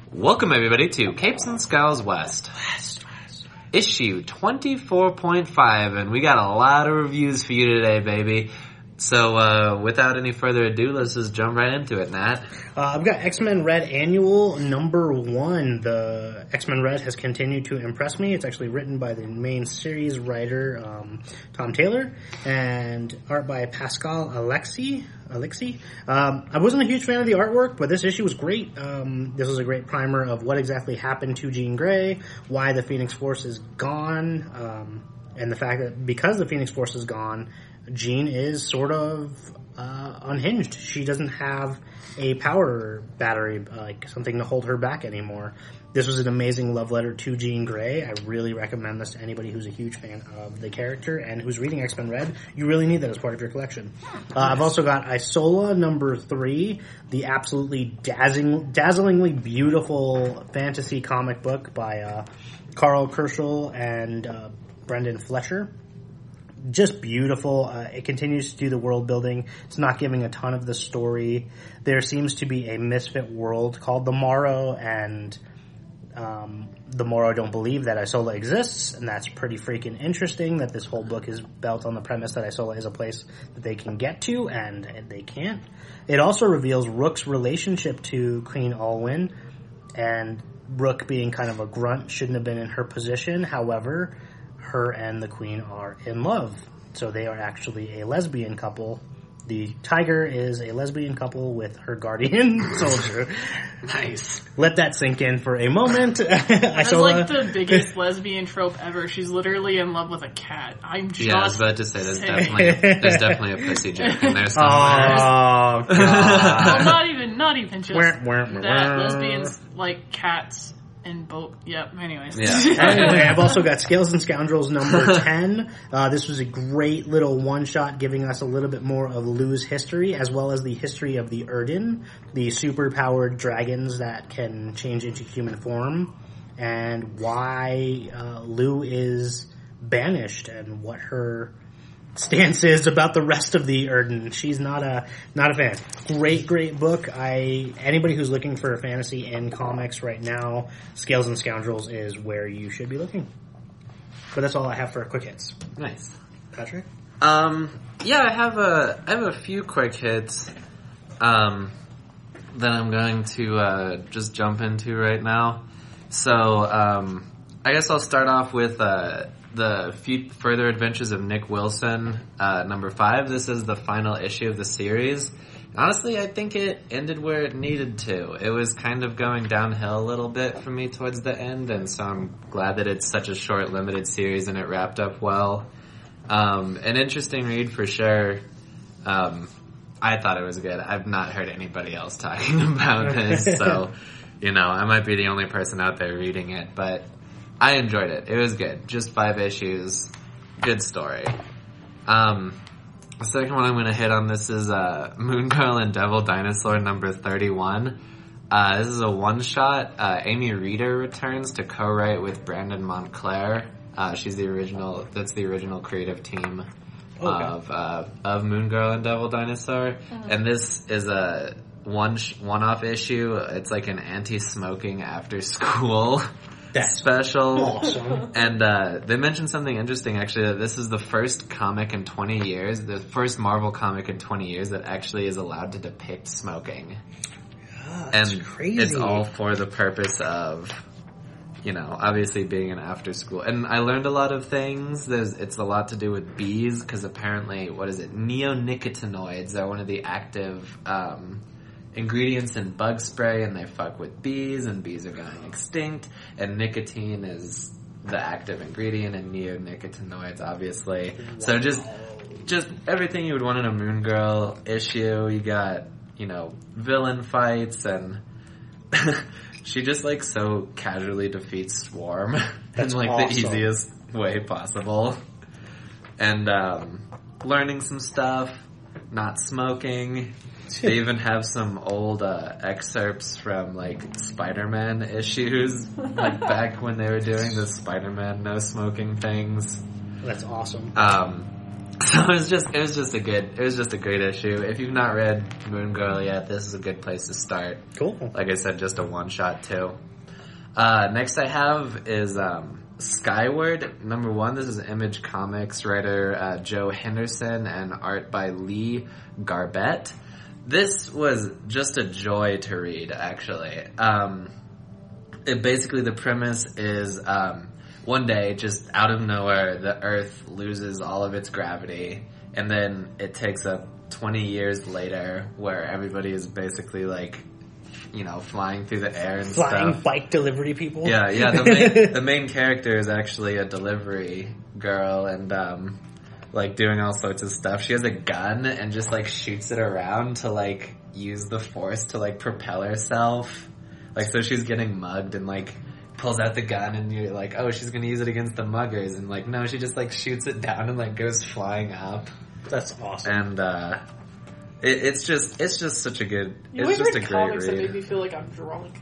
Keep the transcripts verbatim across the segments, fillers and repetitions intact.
Welcome everybody to Capes and Skulls West. West, West. Issue twenty-four point five, and we got a lot of reviews for you today, baby. So, uh, without any further ado, let's just jump right into it, Nat. Uh, I've got X-Men Red Annual number one. The X-Men Red has continued to impress me. It's actually written by the main series writer, um, Tom Taylor, and art by Pascal Alexi. Alexi. Um, I wasn't a huge fan of the artwork, but this issue was great. Um, this was a great primer of what exactly happened to Jean Grey, why the Phoenix Force is gone, um, and the fact that because the Phoenix Force is gone, Jean is sort of uh, unhinged. She doesn't have a power battery, like something to hold her back anymore. This was an amazing love letter to Jean Grey. I really recommend this to anybody who's a huge fan of the character and who's reading X-Men Red. You really need that as part of your collection. Uh, I've also got Isola number three, the absolutely dazzling, dazzlingly beautiful fantasy comic book by uh, Carl Kerschel and uh, Brendan Fletcher. Just beautiful. Uh, it continues to do the world building. It's not giving a ton of the story. There seems to be a misfit world called the Morrow, and um, the Morrow don't believe that Isola exists, and that's pretty freaking interesting that this whole book is built on the premise that Isola is a place that they can get to, and they can't. It also reveals Rook's relationship to Queen Olwen, and Rook being kind of a grunt shouldn't have been in her position. However, her and the Queen are in love. So they are actually a lesbian couple. The Tiger is a lesbian couple with her guardian soldier. Nice. Let that sink in for a moment. That's like the biggest lesbian trope ever. She's literally in love with a cat. I'm just Yeah, I was about to say, there's definitely, there's definitely a pussy joke in there somewhere. Oh, God. Well, not even, not even just Wah, wah, wah, that. wah. Lesbians like cats and boat. Yep, anyways. Yeah. Anyway, I've also got Scales and Scoundrels number ten. Uh, this was a great little one-shot giving us a little bit more of Lou's history, as well as the history of the Erdin, the super-powered dragons that can change into human form, and why uh, Lou is banished and what her stance is about the rest of the Erdin. She's not a not a fan. Great, great book. I anybody who's looking for a fantasy in comics right now, Scales and Scoundrels is where you should be looking. But that's all I have for quick hits. Nice. Patrick? Um, yeah, I have a, I have a few quick hits, um, that I'm going to, uh, just jump into right now. So, um, I guess I'll start off with, uh, the few further adventures of Nick Wilson, uh, number five. This is the final issue of the series. Honestly, I think it ended where it needed to. It was kind of going downhill a little bit for me towards the end, and so I'm glad that it's such a short, limited series and it wrapped up well. Um, an interesting read for sure. Um, I thought it was good. I've not heard anybody else talking about this, so, you know, I might be the only person out there reading it, but I enjoyed it. It was good. Just five issues. Good story. Um, the second one I'm going to hit on this is uh, Moon Girl and Devil Dinosaur number thirty-one. Uh, this is a one-shot. Uh, Amy Reeder returns to co-write with Brandon Montclair. Uh, she's the original, that's the original creative team Okay. of uh, of Moon Girl and Devil Dinosaur. Mm-hmm. And this is a one sh- one-off issue. It's like an anti-smoking after-school That's special. awesome. And uh, they mentioned something interesting, actually, that this is the first comic in twenty years, the first Marvel comic in twenty years that actually is allowed to depict smoking. Yeah, that's And crazy. it's all for the purpose of, you know, obviously being an after school. And I learned a lot of things. There's, it's a lot to do with bees, because apparently, what is it, neonicotinoids are one of the active um, ingredients in bug spray, and they fuck with bees, and bees are going extinct, and nicotine is the active ingredient in neonicotinoids, obviously. Wow. So just, just everything you would want in a Moon Girl issue. You got, you know, villain fights, and she just, like, so casually defeats Swarm in, like, awesome. the easiest way possible. And, um, learning some stuff, not smoking. They even have some old, uh, excerpts from, like, Spider-Man issues, like, back when they were doing the Spider-Man no smoking things. That's awesome. Um, So it was just, it was just a good, it was just a great issue. If you've not read Moon Girl yet, this is a good place to start. Cool. Like I said, just a one shot too. Uh, next I have is um, Skyward number one. This is Image Comics writer uh, Joe Henderson and art by Lee Garbett. This was just a joy to read, actually. Um, it basically the premise is um, one day, just out of nowhere, the Earth loses all of its gravity, and then it takes up twenty years later, where everybody is basically like, you know, flying through the air and Flying stuff. bike delivery people. Yeah, yeah. The main, the main character is actually a delivery girl, and um, like doing all sorts of stuff. She has a gun and just like shoots it around to like use the force to like propel herself. Like, so she's getting mugged and like pulls out the gun and you're like, oh, she's gonna use it against the muggers, and like, no, she just like shoots it down and like goes flying up. That's awesome. And uh, it, it's just, it's just such a good, You it's always just a read great comics that read. make me feel like I'm drunk.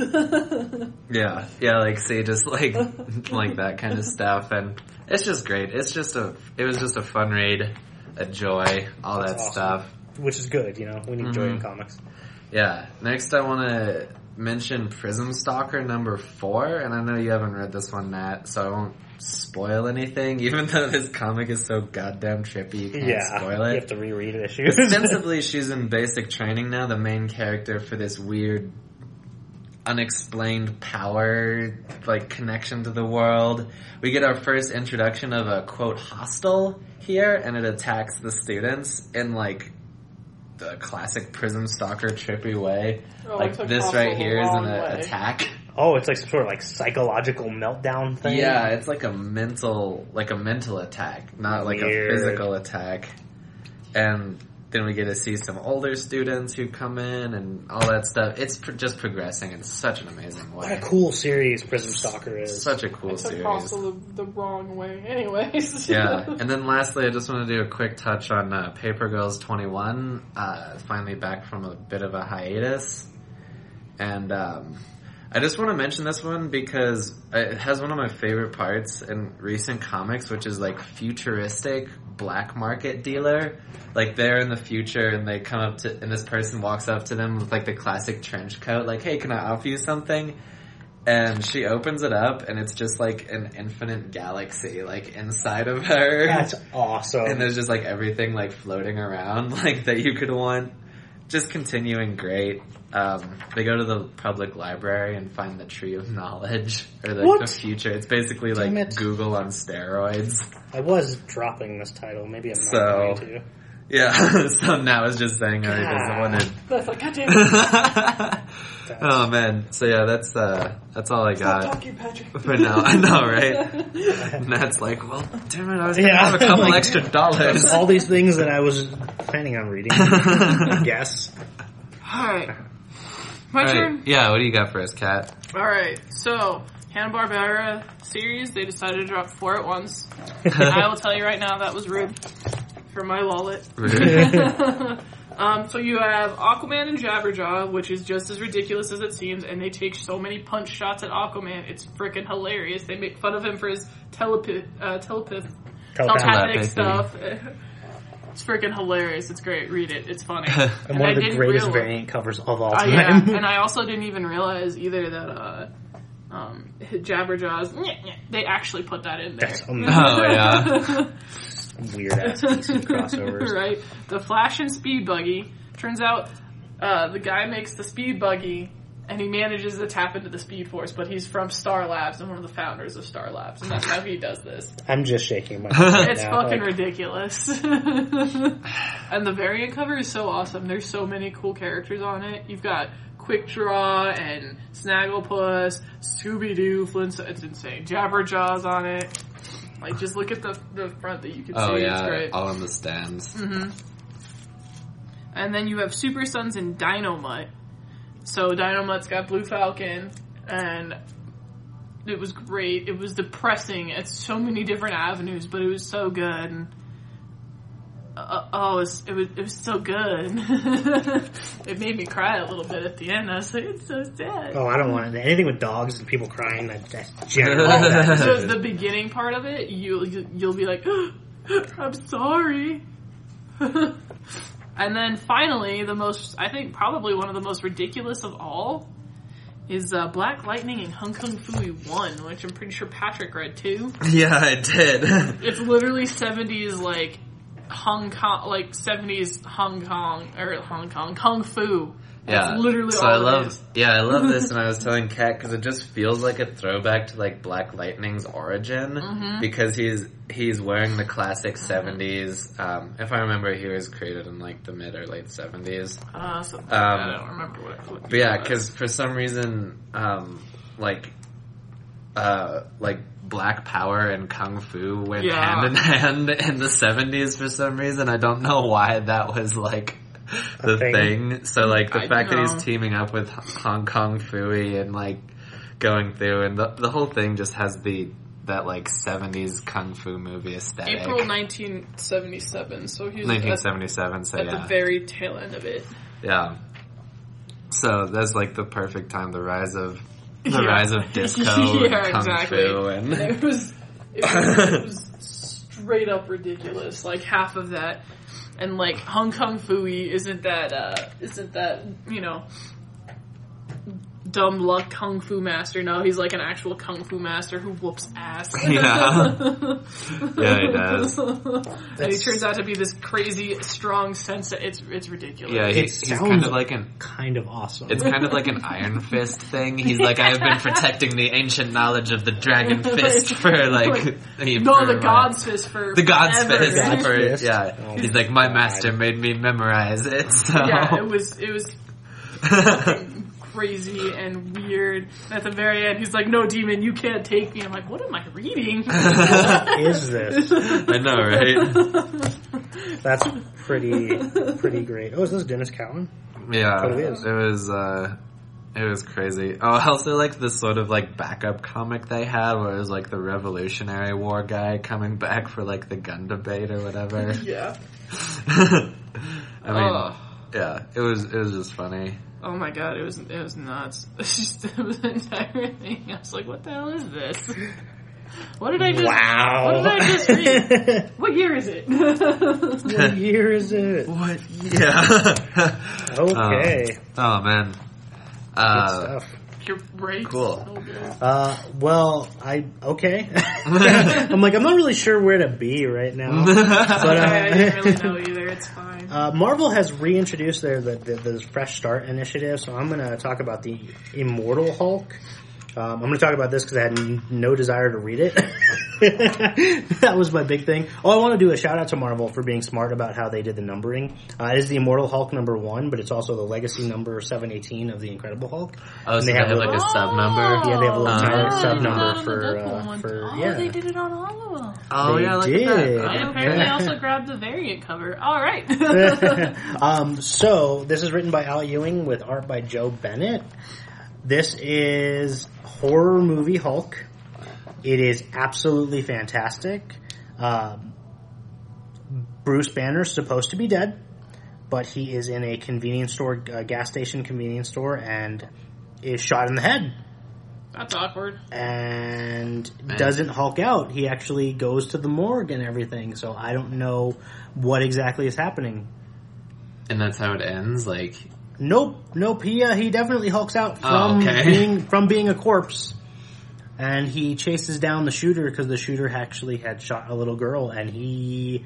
Yeah, yeah, like see, just like like that kind of stuff, and it's just great. It's just a, it was just a fun read, a joy, all That's that awesome. stuff. Which is good, you know, we need joy in Mhm. comics. Yeah. Next, I want to mention Prism Stalker number four, and I know you haven't read this one, Nat, so I won't spoil anything. Even though this comic is so goddamn trippy, you can't Yeah, spoil you it. have to reread issues. Ostensibly, she's in basic training now, the main character for this weird, unexplained power, like, connection to the world. We get our first introduction of a, quote, hostile here, and it attacks the students in, like, the classic Prism Stalker trippy way. Oh, like, it's like this hostile right the here is an wrong way. attack. Oh, it's like some sort of like psychological meltdown thing. Yeah, it's like a mental, like a mental attack, not like Weird. a physical attack. And then we get to see some older students who come in and all that stuff. It's pr- just progressing in such an amazing What way. a cool series Prism Stalker is. Such a cool It's like series. hostile the, the wrong way. Anyways. Yeah, and then lastly, I just want to do a quick touch on uh, Paper Girls twenty-one. Uh, finally back from a bit of a hiatus. And um, I just want to mention this one because it has one of my favorite parts in recent comics, which is like futuristic black market dealer. Like they're in the future and they come up to, and this person walks up to them with like the classic trench coat, like, hey, can I offer you something? And she opens it up and it's just like an infinite galaxy like inside of her. That's awesome. And there's just like everything like floating around like that you could want. Just continuing great. Um, they go to the public library and find the Tree of Knowledge or the, What? the future. It's basically Damn like it. Google on steroids. I was dropping this title. Maybe I'm not So- going to. Yeah. So now I was just saying how he doesn't want to. That's like, God damn it. Oh man. So yeah, that's uh, that's all I Stop got talking, Patrick. for now. I know, right? Nat's like, well, damn it, I was gonna Yeah, have a couple like- extra dollars. All these things that I was planning on reading. I guess. Alright. My All turn? right. Yeah. What do you got for us, Kat? Alright, so, Hanna-Barbera series, they decided to drop four at once. I will tell you right now, that was rude. For my wallet. um, so you have Aquaman and Jabberjaw, which is just as ridiculous as it seems, and they take so many punch shots at Aquaman, it's freaking hilarious. They make fun of him for his telepath, uh, telepath, telepathic Telepathy. stuff. It's freaking hilarious. It's great. Read it. It's funny. And one I of the didn't greatest realize- variant covers of all Uh, time. yeah, and I also didn't even realize either that uh, um, Jabberjaw's, they actually put that in there. That's amazing. Oh yeah. Weird ass D C crossovers. Right. The Flash and Speed Buggy. Turns out uh, the guy makes the Speed Buggy and he manages to tap into the Speed Force, but he's from Star Labs and one of the founders of Star Labs, and that's how he does this. I'm just shaking my head right It's now. fucking like, ridiculous. And the variant cover is so awesome. There's so many cool characters on it. You've got Quick Draw and Snagglepuss, Scooby-Doo, Flintstone. It's insane. Jabberjaw's on it. Like, just look at the the front that you can Oh see. It's yeah. great. All in the stands. hmm And then you have Super Sons and Dynomutt. So Dynomutt's got Blue Falcon, and it was great. It was depressing at so many different avenues, but it was so good. And, uh, oh, it was, it was it was so good. It made me cry a little bit at the end. I was like, it's so sad. oh, I don't want it. Anything with dogs and people crying, that, that's generally bad. So the beginning part of it, you, you you'll be like, I'm sorry. And then finally, the most, I think probably one of the most ridiculous of all is uh, Black Lightning and Hong Kong Phooey one, which I'm pretty sure Patrick read too. Yeah, I did. It's literally seventies, like, Hong Kong, like, seventies Hong Kong, or Hong Kong, Kung Fu. Yeah, That's literally so all I it love, is. yeah, I love this, and I was telling Kat because it just feels like a throwback to like Black Lightning's origin Mm-hmm. because he's he's wearing the classic seventies. Um, if I remember, he was created in like the mid or late seventies. Uh, something Um, like that. I don't remember what, what But yeah, it was. because for some reason, um, like, uh, like Black Power and Kung Fu went Yeah. hand in hand in the seventies for some reason. I don't know why that was like the thing. thing. So like the I fact that know. he's teaming up with Hong Kong Phooey and like going through, and the the whole thing just has the that like seventies kung fu movie aesthetic. April nineteen seventy-seven, so he was nineteen at, seventy-seven. So at yeah, the very tail end of it. yeah. So that's like the perfect time, the rise of the Yeah. rise of disco Yeah, and kung exactly. fu, and It was, it was, it was straight up ridiculous. Like half of that, and like Hong Kong Phooey isn't that, uh, isn't that you know, dumb luck kung fu master. No, he's like an actual kung fu master who whoops ass. Yeah. Yeah, he does. And he turns out to be this crazy strong sensei. It's it's ridiculous. yeah, he, It he's sounds kind of like an kind of awesome. it's kind of like an Iron Fist thing. He's like, I've been protecting the ancient knowledge of the Dragon Fist for like, No, for, the uh, God's Fist for the God's forever. Fist. God's for, Fist? Yeah, Oh he's my like, my God. master made me memorize it. So Yeah, it was it was fucking crazy and weird. At the very end, he's like, "No, demon, you can't take me." I'm like, "What am I reading?" What is this? I know, right? That's pretty pretty great. Oh, is this Dennis Cowan? Yeah, What it is. it was. uh It was crazy. Oh, also like this sort of like backup comic they had where it was like the Revolutionary War guy coming back for like the gun debate or whatever. Yeah. I mean, Oh. yeah, it was it was just funny. Oh my god, it was it was nuts. It's just it was an entire thing. I was like, "What the hell is this? What did I just? Wow. What did I just read? What year is it?" What year is it? What? Yeah. Okay. Oh man. Good Uh, stuff. You're right. Cool. So good. Uh, well, I okay. I'm like I'm not really sure where to be right now. But I didn't really uh, know either. It's fine. uh, Marvel has reintroduced their the, the, the Fresh Start initiative, so I'm going to talk about the Immortal Hulk. Um, I'm going to talk about this because I had n- no desire to read it. That was my big thing. Oh, I want to do a shout out to Marvel for being smart about how they did the numbering. Uh, it is the Immortal Hulk number one, but it's also the legacy number seven eighteen of the Incredible Hulk. oh, so And they, they have have a like a little- sub number. Yeah, they have a little Uh, tiny yeah, sub they did number it on the for Deadpool uh, one. for Oh, yeah. they did it on all of them. Oh They yeah, look did. at that. And Oh, apparently yeah. also grabbed the variant cover. All right. um, so this is written by Al Ewing with art by Joe Bennett. This is horror movie Hulk. It is absolutely fantastic. Um, Bruce Banner's supposed to be dead, but he is in a convenience store, uh, gas station convenience store, and is shot in the head. That's awkward. And Man. doesn't Hulk out. He actually goes to the morgue and everything. So I don't know what exactly is happening. And that's how it ends. Like, Nope, nope. He uh, he definitely hulks out from Oh, okay. being from being a corpse, and he chases down the shooter because the shooter actually had shot a little girl, and he.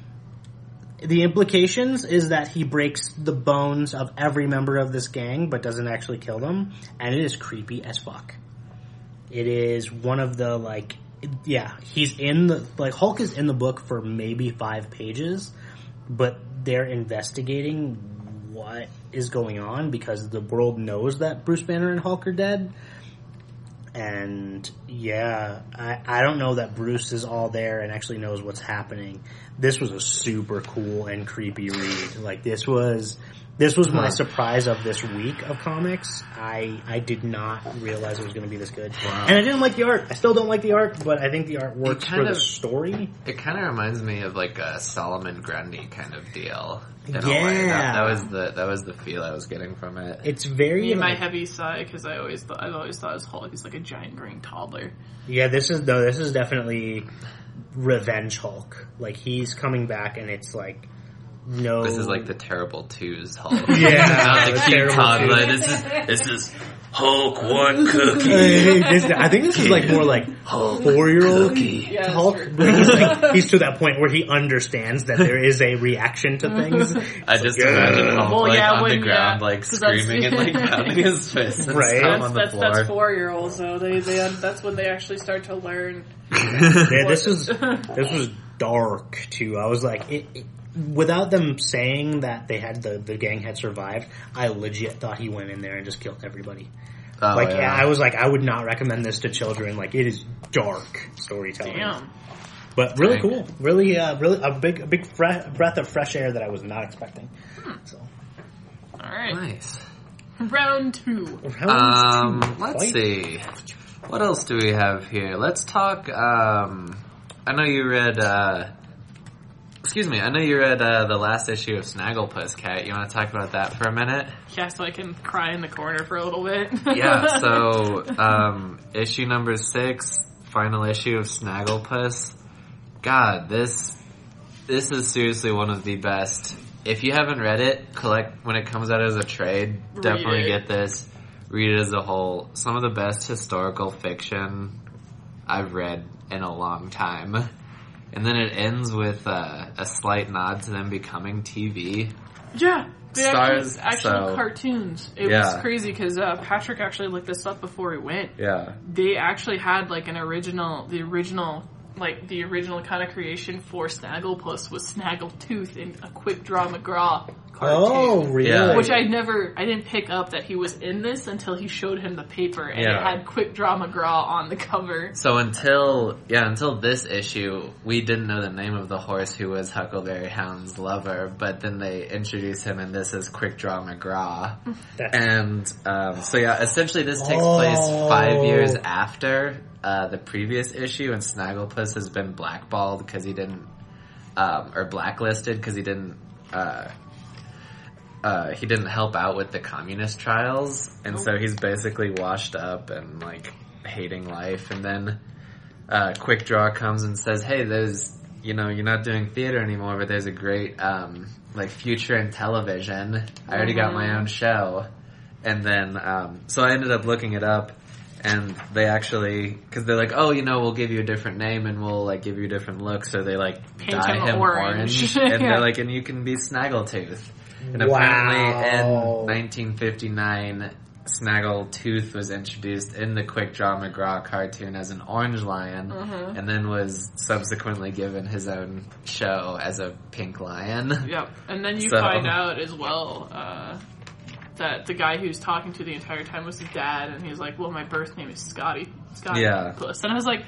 The implications is that he breaks the bones of every member of this gang, but doesn't actually kill them, and it is creepy as fuck. It is one of the like, yeah, he's in the like Hulk is in the book for maybe five pages, but they're investigating what is going on because the world knows that Bruce Banner and Hulk are dead. And yeah, I, I don't know that Bruce is all there and actually knows what's happening. This was a super cool and creepy read. Like this was, this was my Huh. surprise of this week of comics. I, I did not realize it was going to be this good. Wow. And I didn't like the art. I still don't like the art, but I think the art works kind for the of- story. it kind of reminds me of like a Solomon Grundy kind of deal. In a Yeah. way. That, that was the that was the feel I was getting from it. It's very, Me and my like- heavy sigh because I always thought I've always thought his Hulk is like a giant green toddler. yeah, this is, though, this is definitely Revenge Hulk. Like, he's coming back, and it's like, no... This is like the Terrible Twos Hulk. Yeah. Not the the cute Terrible toddler. Twos. This is, this is Hulk one cookie. This- I think this is like more like four-year-old Yeah, Hulk. that's true. Where he's, like, he's to that point where he understands that there is a reaction to things. I just like, imagine "Ugh." Hulk Well, like yeah, on when- the ground, yeah, like 'cause that's- screaming and like pounding his fists and Right. stuff That's, on the that's, floor. that's four year olds, though. They, they, that's when they actually start to learn. Yeah, this was this was dark too. I was like, it, it, without them saying that they had the the gang had survived, I legit thought he went in there and just killed everybody. Oh, like yeah. I was like, I would not recommend this to children. Like, it is dark storytelling. Damn. But really Dang. cool, really, uh, really a big, a big fre- breath of fresh air that I was not expecting. So, Alright. Nice. Round two. round Um, two, let's fight. see. What else do we have here? Let's talk, um, I know you read, uh, excuse me, I know you read, uh, the last issue of Snagglepuss Cat. You want to talk about that for a minute? Yeah, so I can cry in the corner for a little bit. Yeah, so, um, issue number six, final issue of Snagglepuss. God, this, this is seriously one of the best. If you haven't read it, collect, when it comes out as a trade, Read definitely it. get this. Read it as a whole. Some of the best historical fiction I've read in a long time. And then it ends with uh, a slight nod to them becoming T V. Yeah, they Stars, actually, actually so- cartoons. It Yeah. was crazy because uh, Patrick actually looked this up before he went. Yeah. They actually had like an original, the original, like the original kind of creation for Snagglepuss was Snaggletooth in a Quick Draw McGraw cartoon. Oh, really? Yeah. Which I never, I didn't pick up that he was in this until he showed him the paper and Yeah. it had Quick Draw McGraw on the cover. So until, yeah, until this issue, we didn't know the name of the horse who was Huckleberry Hound's lover, but then they introduced him and this is Quick Draw McGraw. That's- And, um, so yeah, essentially this takes Oh. place five years after, uh, the previous issue, and Snagglepuss has been blackballed because he didn't, um, or blacklisted because he didn't, uh, uh, he didn't help out with the communist trials, and so he's basically washed up and, like, hating life, and then, uh, Quick Draw comes and says, hey, there's, you know, you're not doing theater anymore, but there's a great, um, like, future in television. I already got my own show. And then, um, so I ended up looking it up, and they actually, cause they're like, oh, you know, we'll give you a different name and we'll, like, give you a different look, so they, like, Paint dye him him orange. orange, and Yeah. they're like, and you can be Snaggletooth. And Wow. apparently in nineteen fifty-nine, Snaggletooth was introduced in the Quick Draw McGraw cartoon as an orange lion, Mhm. and then was subsequently given his own show as a pink lion. Yep. And then you So- find out as well, uh, that the guy he was talking to the entire time was his dad, and he was like, well, my birth name is Scotty, Scotty Yeah. Puss. And I was like,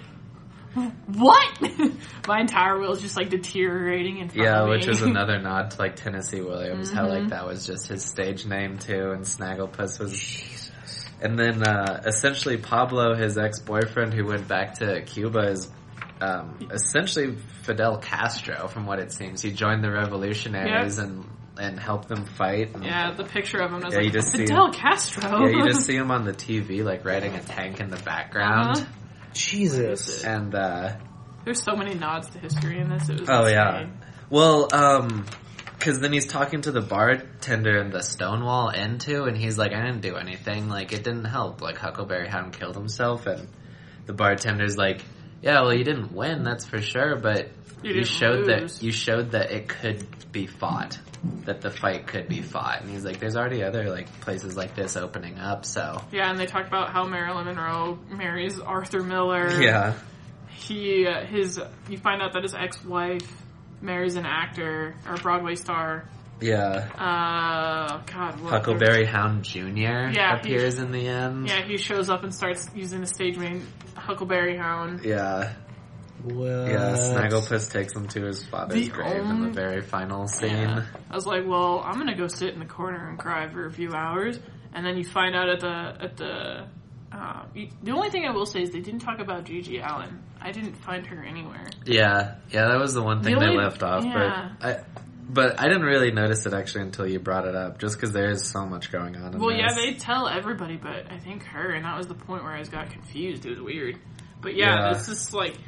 what? My entire will is just like deteriorating in front Yeah, of me. which is another nod to like Tennessee Williams, how Mhm. like that was just his stage name too, and Snagglepuss was. And then uh, essentially Pablo, his ex-boyfriend who went back to Cuba, is um, essentially Fidel Castro, from what it seems. He joined the revolutionaries Yep. and and helped them fight. And, Yeah, the picture of him, I was Yeah, you like, just see Fidel him- Castro. yeah, you just see him on the T V like riding a tank in the background, Uh-huh. Jesus. and. Uh, There's so many nods to history in this. It was Oh insane. yeah. Well, um, because then he's talking to the bartender in the Stonewall Inn too, and he's like, "I didn't do anything. Like, it didn't help. Like, Huckleberry Hound killed himself." And the bartender's like, "Yeah, well, you didn't win, that's for sure, but You you, didn't showed lose." that you showed that it could be fought, that the fight could be fought." And he's like, "There's already other like places like this opening up, so Yeah, and they talked about how Marilyn Monroe marries Arthur Miller. yeah." He, uh, his, you find out that his ex-wife marries an actor or Broadway star. Yeah, Uh, God, what? Huckleberry Hound Junior Yeah, appears in the end. Yeah, he shows up and starts using the stage name Huckleberry Hound. Yeah. What? Yeah, Snagglepuss takes him to his father's The grave in only- the very final scene. Yeah. I was like, well, I'm gonna go sit in the corner and cry for a few hours, and then you find out at the at the. Uh, you, the only thing I will say is they didn't talk about Gigi Allen. I didn't find her anywhere. Yeah, yeah, that was the one thing The they only- left off. yeah. But I, but I didn't really notice it actually until you brought it up, just because there is so much going on. In Well, this. yeah, they tell everybody, but I think her, and that was the point where I got confused. It was weird. But yeah, Yeah. this is like,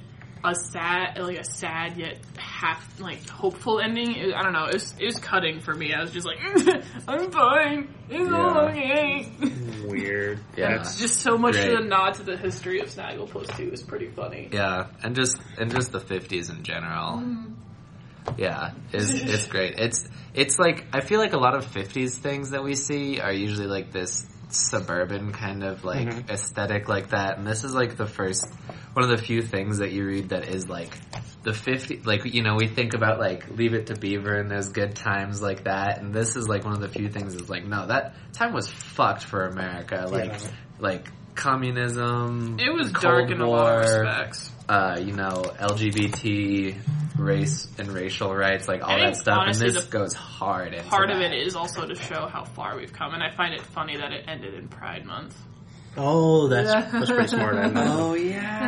a sad, like a sad yet half like hopeful ending. It, I don't know. It was it was cutting for me. I was just like, I'm fine. It's Yeah. all okay. Weird. Yeah. It's just so much Great. of the nod to the history of Snagglepuss too is pretty funny. Yeah, and just and just the fifties in general. Yeah, it's it's great. It's it's like I feel like a lot of fifties things that we see are usually like this suburban kind of like Mhm. aesthetic like that, and this is like the first one of the few things that you read that is like the fifty, like, you know, we think about like Leave It to Beaver and there's good times like that, and this is like one of the few things that's like, no, that time was fucked for America, like Yeah. like communism, It was Cold dark in a lot of War, respects. uh, you know, L G B T, race and racial rights, like all I that think, stuff, honestly, and this the goes hard into Part of that. it is also to show how far we've come, and I find it funny that it ended in Pride Month. Oh, that's Yeah. that's pretty smart. I know. Oh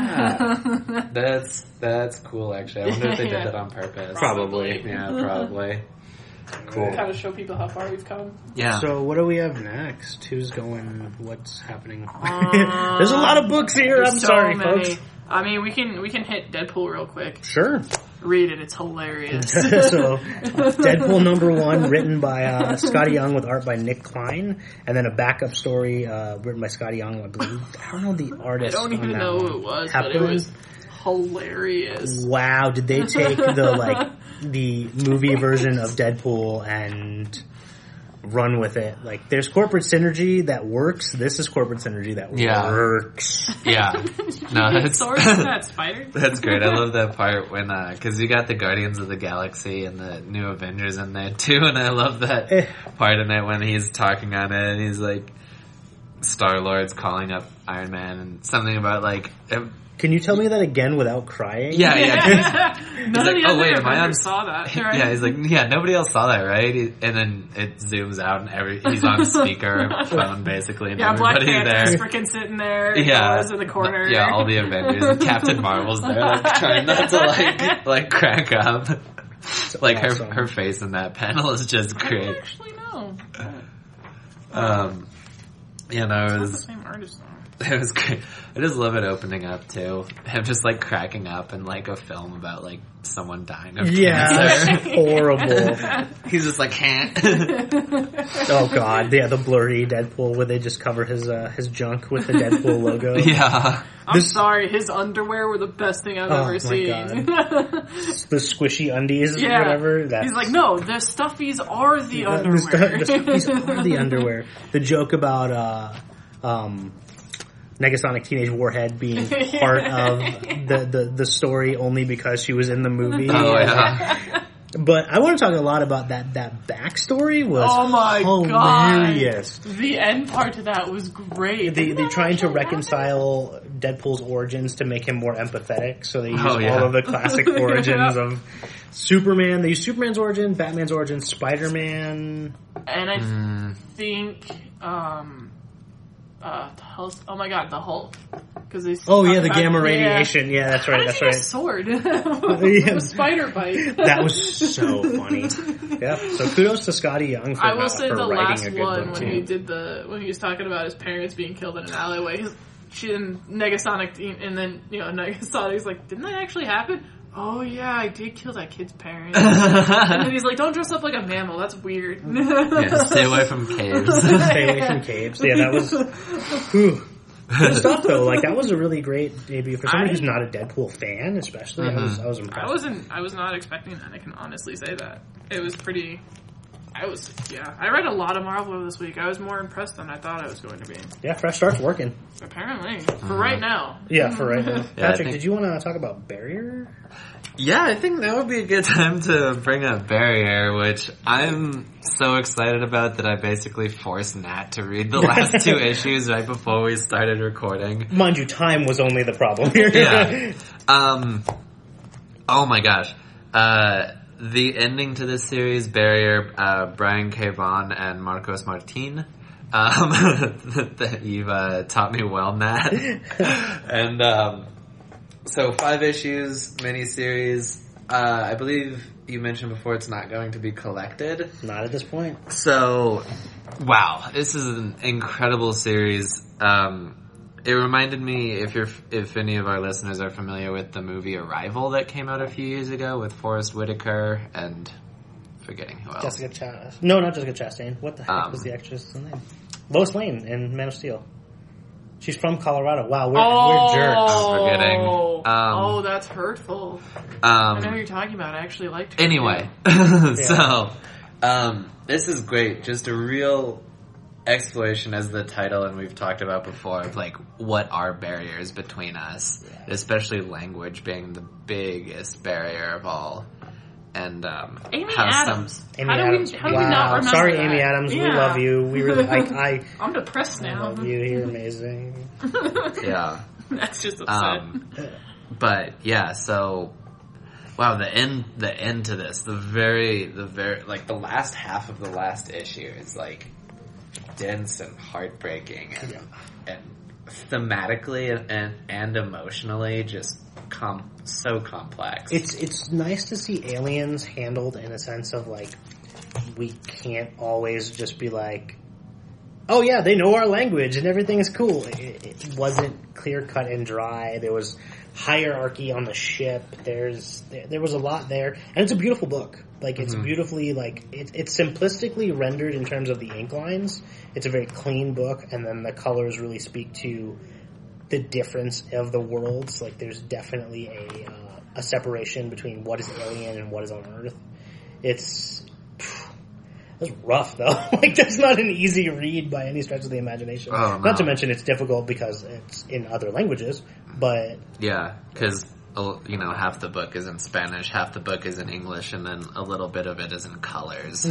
yeah, that's that's cool. Actually, I wonder if they Yeah. did that on purpose. Probably. Yeah, probably. Cool. Kind of show people how far we've come. Yeah. So what do we have next? Who's going? What's happening? Uh, There's a lot of books here. There's I'm so sorry, many. folks. I mean, we can we can hit Deadpool real quick. Sure. Read it; it's hilarious. So, Deadpool number one, written by uh, Scotty Young with art by Nick Klein, and then a backup story uh, written by Scotty Young. I believe. I don't know the I artist. don't even on that know one. who it was, but it Hepburn? was hilarious. Wow, did they take the like the movie version of Deadpool and run with it? Like, there's corporate synergy that works. This is corporate synergy that Yeah. works. Yeah. No, You get that's swords from that spider. that's great. I love that part when uh 'cause you got the Guardians of the Galaxy and the new Avengers in there too, and I love that Eh. part in it when he's talking on it and he's like, Star Lord's calling up Iron Man and something about like. Um, Can you tell me that again without crying? yeah, yeah. None of like, the "Oh, other wait, am I on- Avengers saw that. Right? Yeah, he's like, yeah, nobody else saw that, right? He- And then it zooms out and every he's on speaker phone basically, and Yeah, Black everybody's Panther's there. freaking sitting there. Yeah, Thor's in the corner. yeah, all the Avengers and Captain Marvel's there, like, trying not to like like crack up. Like awesome. her her face in that panel is just I don't great. actually know. Um, you know, it It's not the was same artist though. it was great. I just love it opening up too. Him just like cracking up in like a film about like someone dying of Yeah, cancer. horrible. He's just like, can't. Oh god, yeah, the blurry Deadpool where they just cover his uh, his junk with the Deadpool logo. Yeah. I'm This- sorry, his underwear were the best thing I've Oh, ever my seen. The squishy undies, yeah. or whatever. That's, He's like, no, the stuffies are the the, underwear. the, the stuffies are the underwear. The joke about uh, um, Negasonic Teenage Warhead being part of the, the, the story only because she was in the movie. Oh yeah. But I want to talk a lot about that. That backstory was Oh my hilarious. god. The end part to that was great. They, Didn't they're that trying to actually happen? reconcile Deadpool's origins to make him more empathetic, so they use Oh, yeah. all of the classic origins Yeah. of Superman. They use Superman's origin, Batman's origin, Spider-Man. And I Mm. think, um, uh, the Hulk- oh my god, the Hulk. Cause they Oh talk yeah, the about- gamma yeah. radiation. Yeah, that's How right, did that's he get right. a sword? Yeah. With a spider bite. That was so funny. Yeah, so kudos to Scotty Young for, I will uh, say for the writing last a good one book when he too. did the when he was talking about his parents being killed in an alleyway. His, she and Negasonic, and then you know Negasonic's like, didn't that actually happen? Oh yeah, I did kill that kid's parents. And then he's like, don't dress up like a mammal. That's weird. Yeah, stay away from caves. Stay away from caves. Yeah, that was whew. Good stuff though. Like that was a really great debut for somebody I- who's not a Deadpool fan, especially. I was I was I impressed. wasn't. I was not expecting that. I can honestly say that it was pretty. I was. Yeah, I read a lot of Marvel this week. I was more impressed than I thought I was going to be. Yeah, Fresh Start's working. Apparently, for right now. Yeah, for right now. Yeah, I Patrick, think- did you want to talk about Barrier? Yeah, I think that would be a good time to bring up Barrier, which I'm so excited about that I basically forced Nat to read the last two issues right before we started recording. Mind you, time was only the problem here. Yeah. Um, oh my gosh. Uh, the ending to this series, Barrier, uh, Brian K. Vaughan and Marcos Martin. Um, that you've uh, taught me well, Nat. And um, so five issues, miniseries. Uh, I believe you mentioned before it's not going to be collected. Not at this point. So, wow, this is an incredible series. Um, it reminded me, if you're, if any of our listeners are familiar with the movie Arrival that came out a few years ago with Forrest Whitaker and forgetting who else. Jessica Chastain. No, not Jessica Chastain. What the heck Um, was the actress's name? Lois Lane in Man of Steel. She's from Colorado. Wow, we're, Oh, we're jerks. I'm forgetting. Um, oh, that's hurtful. Um, I know who you're talking about. I actually liked her. Anyway, so um, this is great. Just a real exploration, as the title, and we've talked about before, of like what are barriers between us, especially language being the biggest barrier of all. And um, Amy how Adams. Some, Amy how do Adams. we? How do wow. we not remember Sorry, that? Amy Adams. We Yeah. love you. We really. I. I, I'm depressed I now. love you. You're amazing. yeah. That's just upset. Um, but yeah, so wow, the end, the end to this, the very, the very, like the last half of the last issue is like dense and heartbreaking, and, Yeah. and thematically and and emotionally just com- so complex. It's it's nice to see aliens handled in a sense of like we can't always just be like, oh yeah, they know our language and everything is cool. It, it wasn't clear cut and dry. There was hierarchy on the ship. There's there, there was a lot there, and it's a beautiful book. Like it's Mhm. beautifully like it, it's simplistically rendered in terms of the ink lines. It's a very clean book, and then the colors really speak to the difference of the worlds. Like there's definitely a uh, a separation between what is alien and what is on Earth. It's that's rough though. Like that's not an easy read by any stretch of the imagination. Oh, no. Not to mention it's difficult because it's in other languages. But yeah, because you know half the book is in Spanish, half the book is in English, and then a little bit of it is in colors.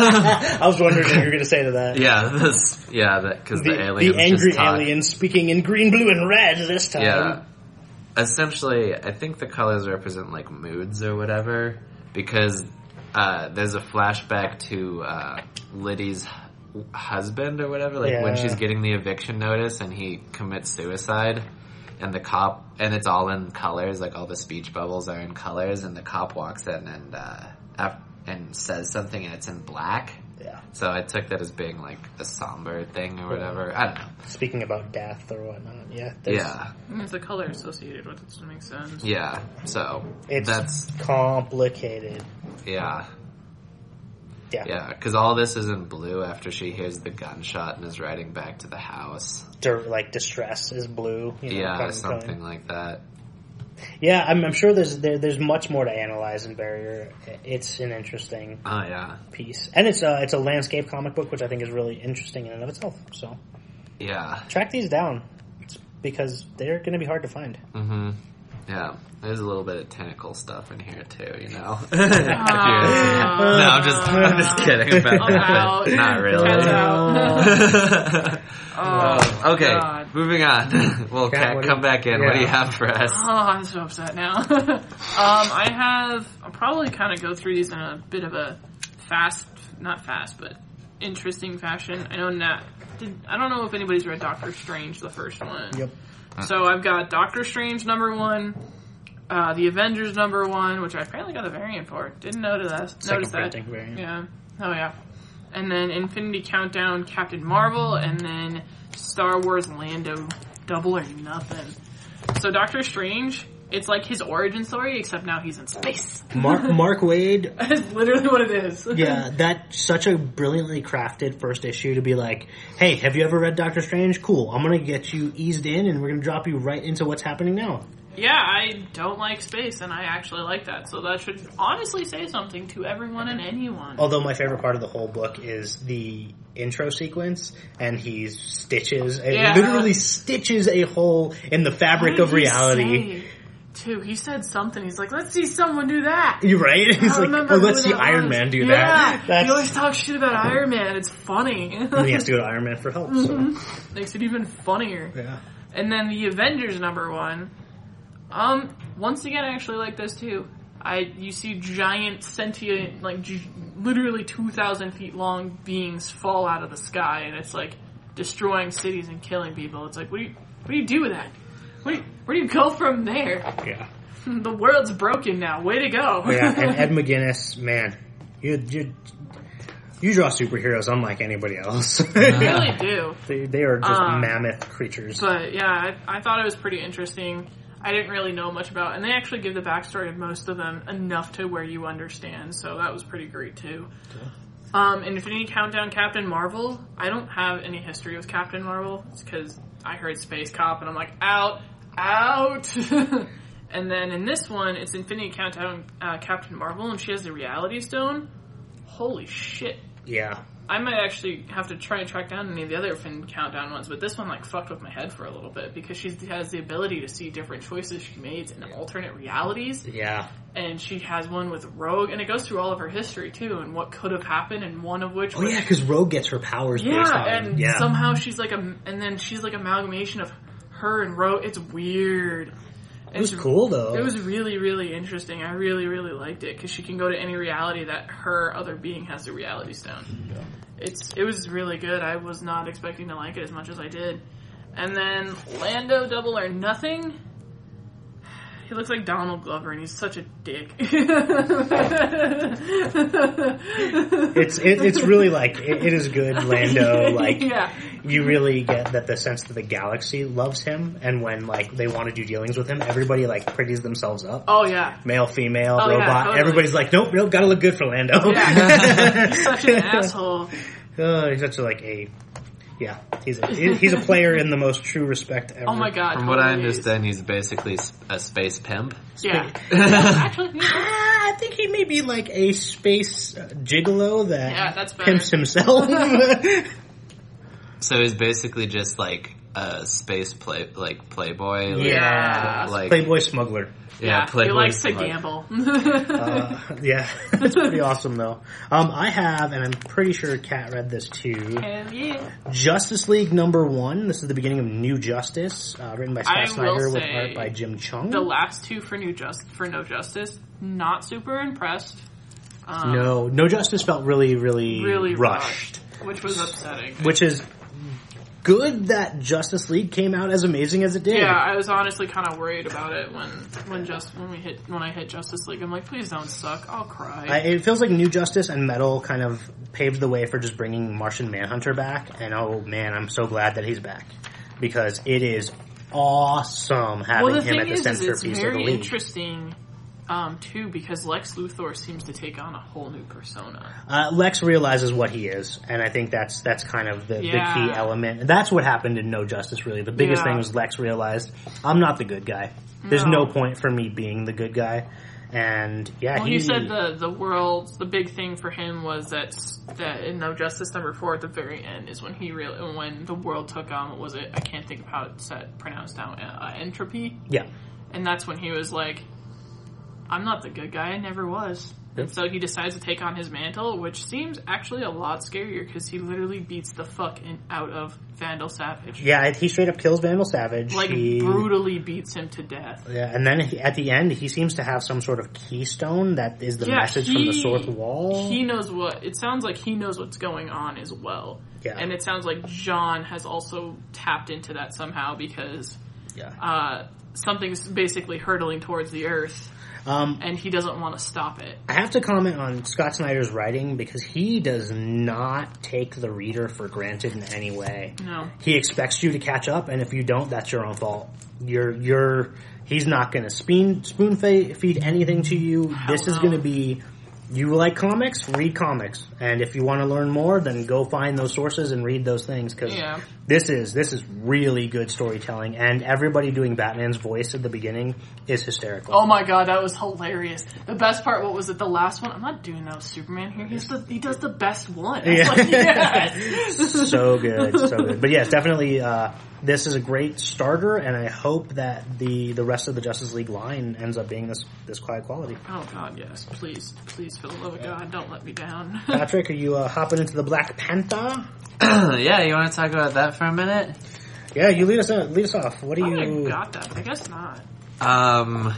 I was wondering if you were going to say to that. yeah, this yeah, because the, The, the aliens the angry just talk. alien speaking in green, blue, and red this time. Yeah. Essentially, I think the colors represent like moods or whatever, because uh, there's a flashback to uh, Liddy's hu- husband or whatever, like when Yeah. she's getting the eviction notice and he commits suicide, and the cop, and it's all in colors, like all the speech bubbles are in colors, and the cop walks in and uh, af- and says something, and it's in black. Yeah. So I took that as being like a somber thing or whatever. I don't know. Speaking about death or whatnot. Yeah. there's- Yeah. There's a color associated with it, so it makes sense. Yeah. So It's that's complicated. yeah. Yeah. Yeah, because all this is in blue after she hears the gunshot and is riding back to the house. Dir- like distress is blue. You know, yeah, kind of something thing. like that. Yeah, I'm, I'm sure there's there, there's much more to analyze in Barrier. It's an interesting Oh, yeah. piece, and it's a it's a landscape comic book, which I think is really interesting in and of itself. So Yeah. track these down because they're going to be hard to find. Mm-hmm. Yeah. There's a little bit of tentacle stuff in here, too, you know? If you're- no, I'm just, I'm just kidding about I'm that. out. but Not really. Cat's out. Oh, okay, God. moving on. well, Cat, Kat, what do come you- back in. What do you yeah. have for us? Oh, I'm so upset now. um, I have. I'll probably kind of go through these in a bit of a fast, not fast, but interesting fashion. I know Nat. Did, I don't know if anybody's read Doctor Strange, the first one. Yep. So I've got Doctor Strange number one, uh, the Avengers number one, which I apparently got a variant for. Didn't notice that. Second Notice that. printing variant. Yeah. Oh yeah. And then Infinity Countdown, Captain Marvel, and then Star Wars Lando, Double or Nothing. So Doctor Strange, it's like his origin story, except now he's in space. Mark Mark Wade. That's literally what it is. Yeah, that's such a brilliantly crafted first issue to be like, hey, have you ever read Doctor Strange? Cool, I'm going to get you eased in and we're going to drop you right into what's happening now. Yeah, I don't like space, and I actually like that. So that should honestly say something to everyone and anyone. Although my favorite part of the whole book is the intro sequence, and he stitches, Yeah. literally stitches a hole in the fabric What of did he reality. say, too, he said something. He's like, "Let's see someone do that." You're right? He's I like, remember oh, who let's see that Iron was. Man do yeah, that. That's, he always talks shit about Iron Man. It's funny. and he has to go to Iron Man for help. So. Makes it even funnier. Yeah. And then the Avengers number one. Um, once again, I actually like this too. I you see giant sentient, like g- literally two thousand feet long beings fall out of the sky, and it's like destroying cities and killing people. It's like, what do you what do you do with that? Where do you, where do you go from there? Yeah. The world's broken now. Way to go! Yeah, and Ed McGuinness, man, you, you, You draw superheroes unlike anybody else. They really do. They, they are just Um, mammoth creatures. But yeah, I, I thought it was pretty interesting. I didn't really know much about, and they actually give the backstory of most of them enough to where you understand. So that was pretty great too. Um, Infinity Countdown, Captain Marvel. I don't have any history with Captain Marvel. It's because I heard Space Cop, and I'm like, out, out. And then in this one, it's Infinity Countdown, uh, Captain Marvel, and she has the Reality Stone. Holy shit. Yeah. I might actually have to try and track down any of the other Infinity Countdown ones, but this one like fucked with my head for a little bit because she has the ability to see different choices she made in alternate realities. Yeah. And she has one with Rogue, and it goes through all of her history too, and what could have happened, and one of which. Oh was, yeah, because Rogue gets her powers yeah, based on and yeah. somehow she's like a, and then she's like amalgamation of her and Rogue. It's weird. It was cool though. It was really, really interesting. I really, really liked it because she can go to any reality that her other being has the Reality Stone. Yeah. It's it was really good. I was not expecting to like it as much as I did. And then Lando Double or Nothing. He looks like Donald Glover, and he's such a dick. it's it, it's really like it, it is good Lando. Like yeah. you really get that the sense that the galaxy loves him, and when like they want to do dealings with him, everybody like pretties themselves up. Oh yeah, male, female, oh, robot. Yeah, totally. Everybody's like, nope, nope, gotta look good for Lando. Yeah. He's such an asshole. Oh, he's such a, like a. Yeah, he's a, he's a player in the most true respect ever. Oh my god! From totally what I is. understand, he's basically a space pimp. Yeah. Actually, ah, I think he may be like a space uh, gigolo that yeah, that's better. pimps himself. So he's basically just like a space play, like playboy. Like, yeah, like Playboy smuggler. yeah, Yeah, playboy. he likes to smug- gamble. uh, yeah, it's pretty awesome though. Um, I have, and I'm pretty sure Kat read this too. Hell yeah. Justice League number one. This is the beginning of New Justice, uh, written by Scott I will Snyder with say art by Jim Chung. The last two for New Just for No Justice, not super impressed. Um, no, No Justice felt really, really, really rushed, rushed, which was upsetting. which is good that Justice League came out as amazing as it did. Yeah, I was honestly kind of worried about it when when just when we hit when I hit Justice League. I'm like, please don't suck. I'll cry. I, it feels like New Justice and Metal kind of paved the way for just bringing Martian Manhunter back, and oh man, I'm so glad that he's back because it is awesome having well, the him thing at the is, is centerpiece it's of the very league. interesting. Um, too, because Lex Luthor seems to take on a whole new persona. Uh, Lex realizes what he is, and I think that's that's kind of the, Yeah. the key element. That's what happened in No Justice, really. The biggest Yeah. thing was Lex realized, I'm not the good guy. There's no, No. point for me being the good guy. And, yeah, Well, he... you said the the world, the big thing for him was that that in No Justice number four at the very end is when he real when the world took on, what was it? I can't think of how it's said, pronounced now, uh, entropy. Yeah. And that's when he was like, I'm not the good guy, I never was. Yep. And so he decides to take on his mantle, which seems actually a lot scarier because he literally beats the fuck in, out of Vandal Savage. Yeah, he straight up kills Vandal Savage. Like, he, brutally beats him to death. Yeah, and then he, at the end, he seems to have some sort of keystone that is the Yeah, message he- from the Fourth Wall. He knows what, it sounds like he knows what's going on as well. Yeah. And it sounds like John has also tapped into that somehow because yeah. uh, something's basically hurtling towards the Earth. Um, And he doesn't want to stop it. I have to comment on Scott Snyder's writing because he does not take the reader for granted in any way. No. He expects you to catch up, and if you don't, that's your own fault. You're, you're, he's not going to spoon, spoon feed anything to you. Hell this is no. going to be, you like comics? Read comics. And if you want to learn more, then go find those sources and read those things because Yeah. this is, this is really good storytelling, and everybody doing Batman's voice at the beginning is hysterical. Oh my god, that was hilarious. The best part, what was it, the last one? I'm not doing no Superman here. He's the, he does the best one. I was Yeah. like, yes. So good, so good. But yes, definitely, uh, this is a great starter, and I hope that the, the rest of the Justice League line ends up being this, this quiet quality. Oh god, yes. Please, please, for the love of God, don't let me down. Patrick, are you uh, hopping into the Black Panther? Yeah, you want to talk about that for a minute? Yeah, you lead us out, lead us off. What do I you? got that. I guess not. Um,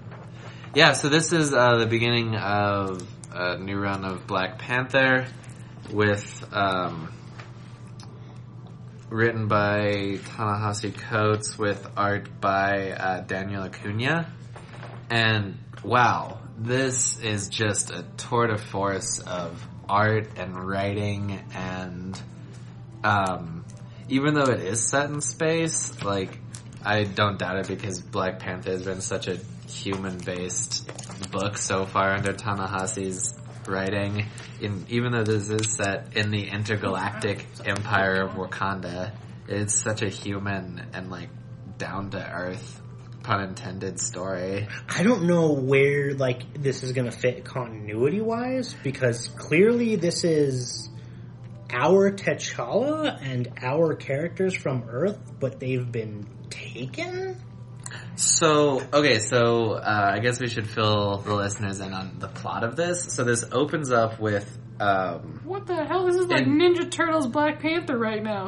yeah, so this is uh, the beginning of a new run of Black Panther with um, written by Ta-Nehisi Coates with art by uh, Daniel Acuna. And wow, this is just a tour de force of art and writing, and um, even though it is set in space, like, I don't doubt it because Black Panther has been such a human-based book so far under Ta-Nehisi's writing. In, even though this is set in the intergalactic empire of Wakanda, it's such a human and, like, down-to-earth, pun intended, story. I don't know where, like, this is going to fit continuity-wise, because clearly this is our T'Challa and our characters from Earth, but they've been taken? So, okay, so uh, I guess we should fill the listeners in on the plot of this. So this opens up with... Um, what the hell? This is like in, Ninja Turtles Black Panther right now.